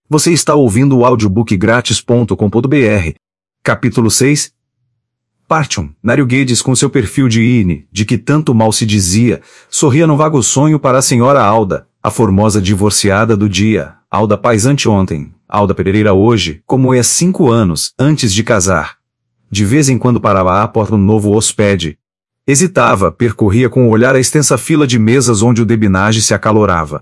Você está ouvindo o audiobookgratis.com.br. Capítulo 6. Parte 1. Nário Guedes, com seu perfil de INE, de que tanto mal se dizia, sorria num vago sonho para a senhora Alda, a formosa divorciada do dia, Alda Paz anteontem, Alda Pereira hoje, como é 5 anos, antes de casar. De vez em quando parava à porta um novo hóspede. Hesitava, percorria com o olhar a extensa fila de mesas onde o debinage se acalorava.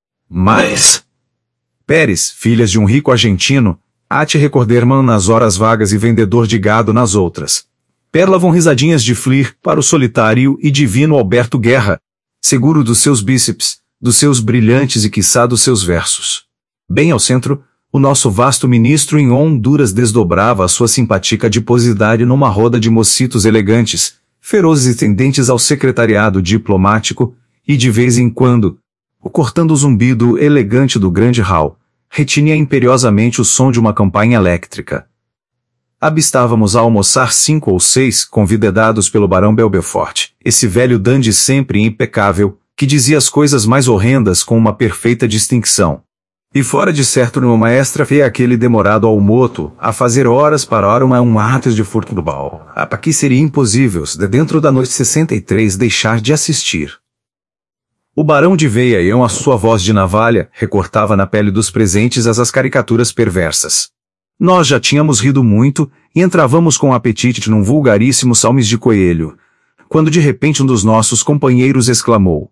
Mas... Pérez, filhas de um rico argentino, Ate Recorderman nas horas vagas e vendedor de gado nas outras. Perlavam risadinhas de Flir para o solitário e divino Alberto Guerra, seguro dos seus bíceps, dos seus brilhantes e quiçá dos seus versos. Bem ao centro, o nosso vasto ministro em Honduras desdobrava a sua simpática adiposidade numa roda de mocitos elegantes, ferozes e tendentes ao secretariado diplomático, e de vez em quando, cortando o zumbido elegante do grande hall, retinha imperiosamente o som de uma campainha elétrica. Abistávamos a almoçar 5 ou 6 convidados pelo barão Belbefort, esse velho dandy sempre impecável, que dizia as coisas mais horrendas com uma perfeita distinção. E fora de certo numa maestra feia aquele demorado ao moto, a fazer horas para hora um ato de futebol. Aqui seria impossível, de dentro da noite 63, deixar de assistir. O barão de Veiaião, a sua voz de navalha, recortava na pele dos presentes as caricaturas perversas. Nós já tínhamos rido muito, e entravamos com apetite num vulgaríssimo salmes de coelho, quando de repente um dos nossos companheiros exclamou: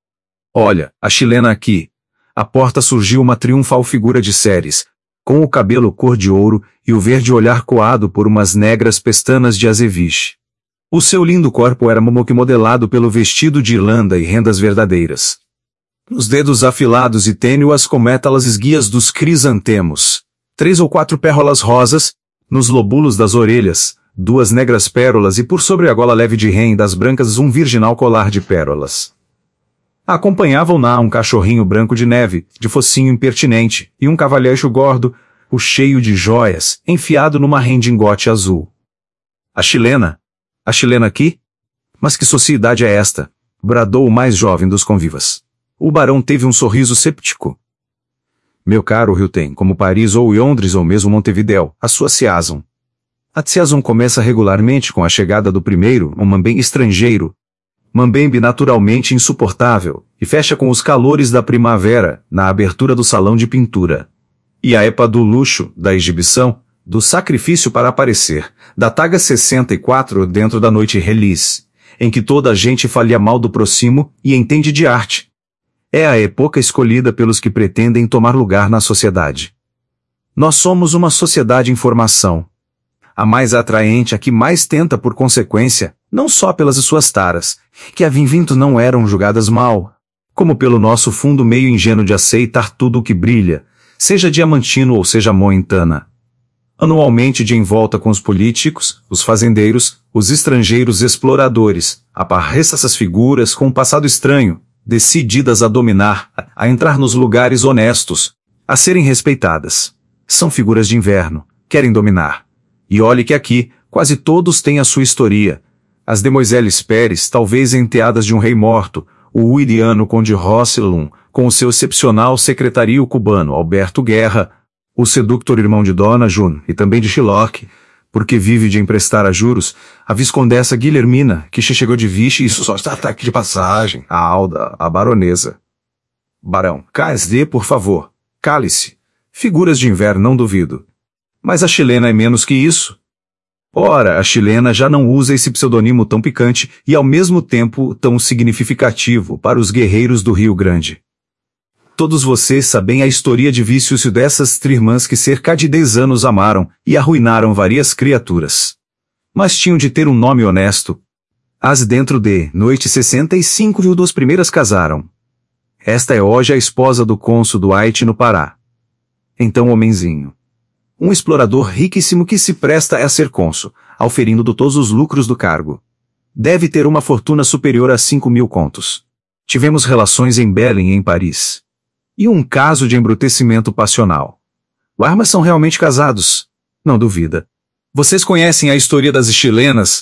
"Olha, a chilena aqui!" À porta surgiu uma triunfal figura de Ceres, com o cabelo cor de ouro e o verde olhar coado por umas negras pestanas de azeviche. O seu lindo corpo era modelado pelo vestido de Irlanda e rendas verdadeiras. Nos dedos afilados e tênuas como métalas esguias dos crisantemos, 3 ou 4 pérolas rosas, nos lóbulos das orelhas, 2 negras pérolas e por sobre a gola leve de rém das brancas um virginal colar de pérolas. Acompanhavam-na um cachorrinho branco de neve, de focinho impertinente, e um cavalheiro gordo, o cheio de joias, enfiado numa rendingote azul. A chilena aqui? Mas que sociedade é esta? Bradou o mais jovem dos convivas. O barão teve um sorriso séptico. Meu caro Rio tem, como Paris ou Londres ou mesmo Montevidéu, a sua season. A season começa regularmente com a chegada do primeiro, um mambembe estrangeiro. Mambembe naturalmente insuportável, e fecha com os calores da primavera, na abertura do salão de pintura. E a época do luxo, da exibição, do sacrifício para aparecer, da taga 64 dentro da noite release, em que toda a gente falia mal do próximo e entende de arte. É a época escolhida pelos que pretendem tomar lugar na sociedade. Nós somos uma sociedade em formação. A mais atraente, a que mais tenta por consequência, não só pelas suas taras, que a vinvinto não eram julgadas mal, como pelo nosso fundo meio ingênuo de aceitar tudo o que brilha, seja diamantino ou seja mointana. Anualmente de envolta com os políticos, os fazendeiros, os estrangeiros exploradores, apareça essas figuras com um passado estranho, decididas a dominar, a entrar nos lugares honestos, a serem respeitadas. São figuras de inverno, querem dominar. E olhe que aqui, quase todos têm a sua história. As demoiselles Pérez, talvez enteadas de um rei morto, o Williano Conde Rosselum, com o seu excepcional secretario cubano Alberto Guerra, o seductor irmão de Dona June e também de Shylock, porque vive de emprestar a juros, a viscondessa Guilhermina, que chegou de Vichy e isso só está aqui de passagem, a Alda, a baronesa. Barão, KSD, por favor, cale-se. Figuras de inverno não duvido. Mas a chilena é menos que isso. Ora, a chilena já não usa esse pseudônimo tão picante e ao mesmo tempo tão significativo para os guerreiros do Rio Grande. Todos vocês sabem a história de vícios dessas irmãs que cerca de 10 anos amaram e arruinaram várias criaturas. Mas tinham de ter um nome honesto. As dentro de noite 65 viu 2 primeiras casaram. Esta é hoje a esposa do cônsul do Haiti no Pará. Então homenzinho. Um explorador riquíssimo que se presta a ser cônsul, auferindo todos os lucros do cargo. Deve ter uma fortuna superior a 5.000 contos. Tivemos relações em Belém e em Paris. E um caso de embrutecimento passional. Mas são realmente casados? Não duvida. Vocês conhecem a história das chilenas?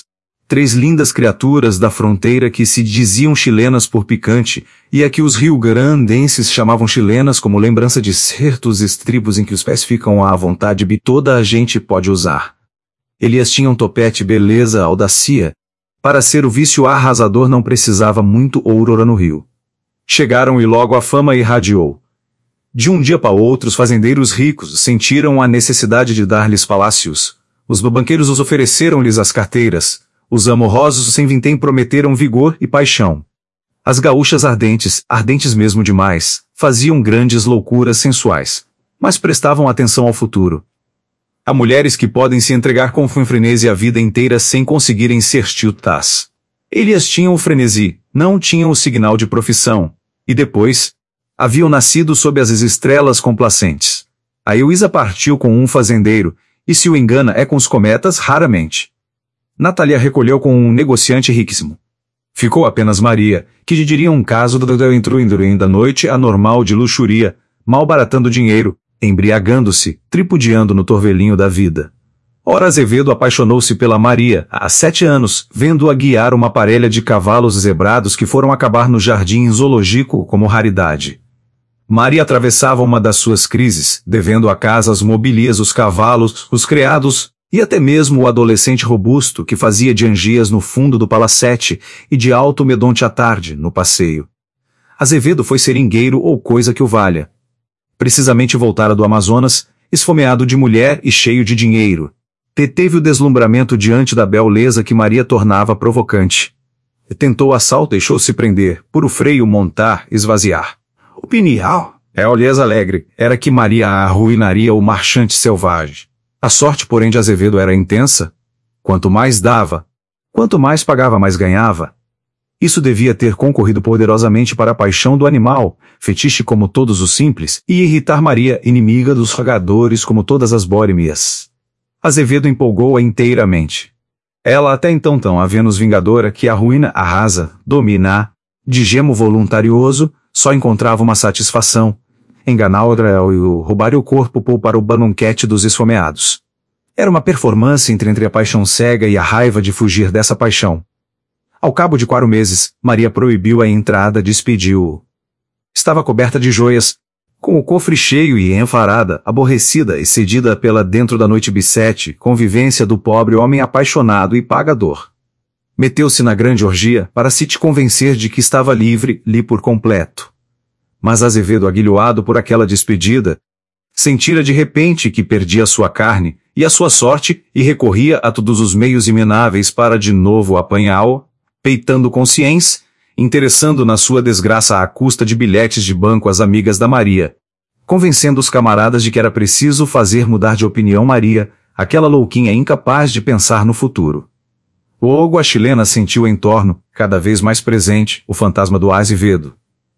3 lindas criaturas da fronteira que se diziam chilenas por picante, e a que os rio-grandenses chamavam chilenas como lembrança de certos estribos em que os pés ficam à vontade e toda a gente pode usar. Elias tinha um topete beleza audácia. Para ser o vício arrasador não precisava muito ouro no rio. Chegaram e logo a fama irradiou. De um dia para outro os fazendeiros ricos sentiram a necessidade de dar-lhes palácios. Os banqueiros os ofereceram-lhes as carteiras. Os amorosos sem vintém prometeram vigor e paixão. As gaúchas ardentes mesmo demais, faziam grandes loucuras sensuais, mas prestavam atenção ao futuro. Há mulheres que podem se entregar com frenesi a vida inteira sem conseguirem ser tiltas. Eles tinham o frenesi, não tinham o signal de profissão, e depois, haviam nascido sob as estrelas complacentes. A Heloísa partiu com um fazendeiro, e se o engana é com os cometas raramente. Natalia recolheu com um negociante riquíssimo. Ficou apenas Maria, que diria um caso do entrou da noite anormal de luxúria, malbaratando dinheiro, embriagando-se, tripudiando no torvelinho da vida. Ora Azevedo apaixonou-se pela Maria, há 7 anos, vendo-a guiar uma parelha de cavalos zebrados que foram acabar no jardim zoológico como raridade. Maria atravessava uma das suas crises, devendo à casa as mobílias, os cavalos, os criados, e até mesmo o adolescente robusto que fazia de angias no fundo do palacete e de alto medonte à tarde, no passeio. Azevedo foi seringueiro ou coisa que o valha. Precisamente voltara do Amazonas, esfomeado de mulher e cheio de dinheiro. Teve o deslumbramento diante da beleza que Maria tornava provocante. Tentou o assalto, deixou-se prender, por o freio montar, esvaziar. O pineal, olhês alegre, era que Maria arruinaria o marchante selvagem. A sorte, porém, de Azevedo era intensa. Quanto mais dava, quanto mais pagava, mais ganhava. Isso devia ter concorrido poderosamente para a paixão do animal, fetiche como todos os simples, e irritar Maria, inimiga dos rogadores como todas as bórimias. Azevedo empolgou-a inteiramente. Ela até então tão a Vênus vingadora que a ruína, arrasa, domina, de gemo voluntarioso, só encontrava uma satisfação. Enganar-o e roubar o corpo para o banquete dos esfomeados. Era uma performance entre a paixão cega e a raiva de fugir dessa paixão. Ao cabo de 4 meses, Maria proibiu a entrada, despediu-o. Estava coberta de joias, com o cofre cheio e enfarada, aborrecida e cedida pela dentro da noite bissete, convivência do pobre homem apaixonado e pagador. Meteu-se na grande orgia para se te convencer de que estava livre, por completo. Mas Azevedo, aguilhoado por aquela despedida, sentira de repente que perdia a sua carne e a sua sorte e recorria a todos os meios imináveis para de novo apanhá-o, peitando consciência, interessando na sua desgraça à custa de bilhetes de banco às amigas da Maria, convencendo os camaradas de que era preciso fazer mudar de opinião Maria, aquela louquinha incapaz de pensar no futuro. Logo a chilena sentiu em torno, cada vez mais presente, o fantasma do Azevedo.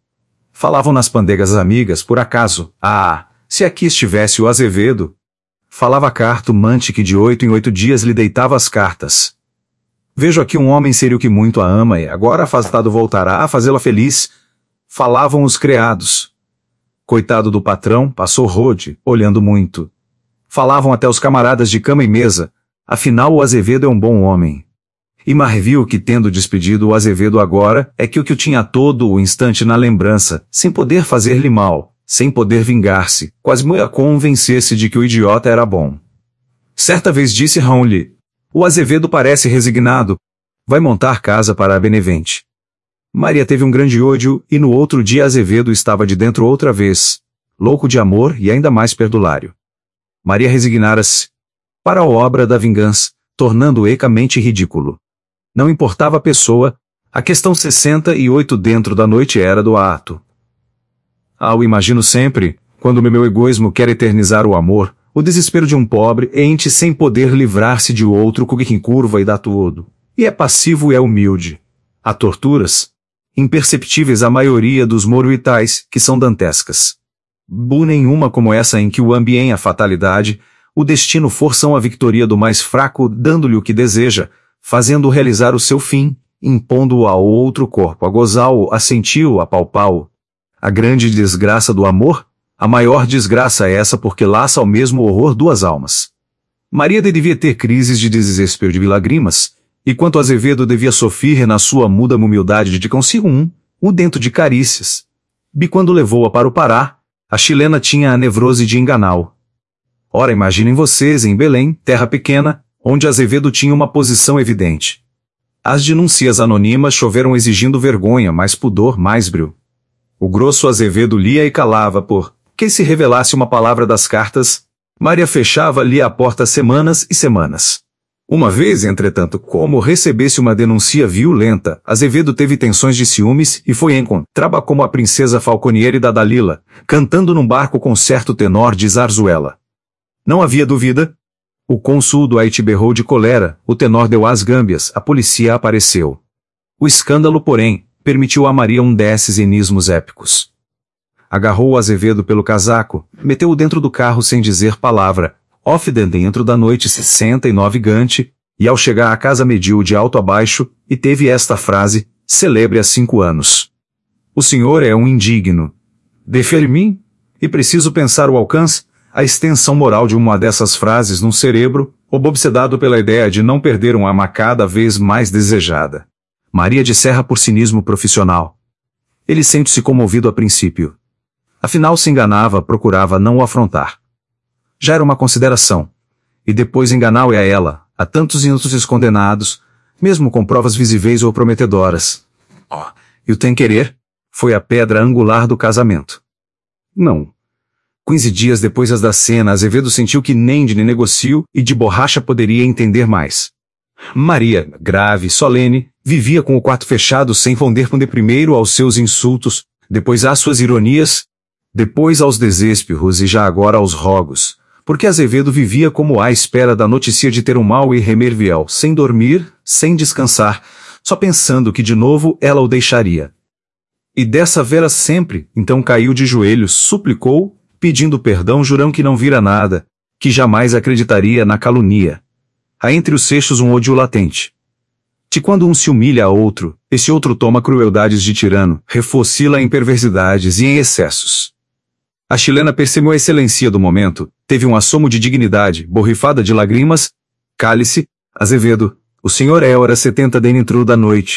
Falavam nas pandegas as amigas, por acaso, se aqui estivesse o Azevedo. Falava cartomante que de 8 em 8 dias lhe deitava as cartas. Vejo aqui um homem sério que muito a ama e agora afastado voltará a fazê-la feliz. Falavam os criados. Coitado do patrão, passou rode, olhando muito. Falavam até os camaradas de cama e mesa, afinal o Azevedo é um bom homem. E Marviu que tendo despedido o Azevedo agora, é que o tinha todo o instante na lembrança, sem poder fazer-lhe mal, sem poder vingar-se, quase a convencer-se de que o idiota era bom. Certa vez disse Raul-lhe, o Azevedo parece resignado, vai montar casa para a Benevente. Maria teve um grande ódio, e no outro dia Azevedo estava de dentro outra vez, louco de amor e ainda mais perdulário. Maria resignara-se para a obra da vingança, tornando-o ecamente ridículo. Não importava a pessoa, a questão 68 dentro da noite era do ato. O imagino sempre, quando meu egoísmo quer eternizar o amor, o desespero de um pobre ente sem poder livrar-se de outro que curva e dá tudo. E é passivo e é humilde. Há torturas, imperceptíveis à maioria dos mortais, que são dantescas. Nenhuma como essa em que o ambiente a fatalidade, o destino forçam a victoria do mais fraco, dando-lhe o que deseja, fazendo-o realizar o seu fim, impondo-o ao outro corpo, a gozá-lo, a senti-o, a palpá-lo. A grande desgraça do amor? A maior desgraça é essa porque laça ao mesmo horror 2 almas. Maria devia ter crises de desespero de lágrimas, E quanto Azevedo devia sofrer na sua muda humildade de consigo o dentro de carícias. Bi quando levou-a para o Pará, a chilena tinha a nevrose de enganá-lo. Ora, imaginem vocês em Belém, terra pequena, onde Azevedo tinha uma posição evidente. As denúncias anônimas choveram exigindo vergonha, mais pudor, mais brio. O grosso Azevedo lia e calava por que se revelasse uma palavra das cartas, Maria fechava-lhe a porta semanas e semanas. Uma vez, entretanto, como recebesse uma denúncia violenta, Azevedo teve tensões de ciúmes e foi encontrada como a princesa Falconieri da Dalila, cantando num barco com certo tenor de zarzuela. Não havia dúvida. O cônsul do Haiti berrou de cólera, o tenor deu as gâmbias, a polícia apareceu. O escândalo, porém, permitiu a Maria desses enismos épicos. Agarrou o Azevedo pelo casaco, meteu-o dentro do carro sem dizer palavra, dentro da noite 69 gante, e ao chegar à casa mediu-o de alto a baixo, e teve esta frase, celebre há 5 anos. O senhor é um indigno. Defere-me, e preciso pensar o alcance, a extensão moral de uma dessas frases num cerebro, obsedado pela ideia de não perder uma arma cada vez mais desejada. Maria disserra por cinismo profissional. Ele sente-se comovido a princípio. Afinal se enganava, procurava não o afrontar. Já era uma consideração. E depois enganá-lo a ela, a tantos inúteis condenados, mesmo com provas visíveis ou prometedoras. E o tem querer? Foi a pedra angular do casamento. Não. 15 dias depois da cena, Azevedo sentiu que nem de negocio e de borracha poderia entender mais. Maria, grave, solene, vivia com o quarto fechado sem responder primeiro aos seus insultos, depois às suas ironias, depois aos desesperos e já agora aos rogos, porque Azevedo vivia como à espera da notícia de ter um mal irremével, sem dormir, sem descansar, só pensando que de novo ela o deixaria. E dessa vera sempre, então caiu de joelhos, suplicou, pedindo perdão, jurando que não vira nada, que jamais acreditaria na calúnia. Há entre os seixos um ódio latente. De quando um se humilha a outro, esse outro toma crueldades de tirano, refocila em perversidades e em excessos. A chilena percebeu a excelência do momento, teve um assomo de dignidade, borrifada de lágrimas. Cale-se, Azevedo, o senhor é hora 70 dentro da noite.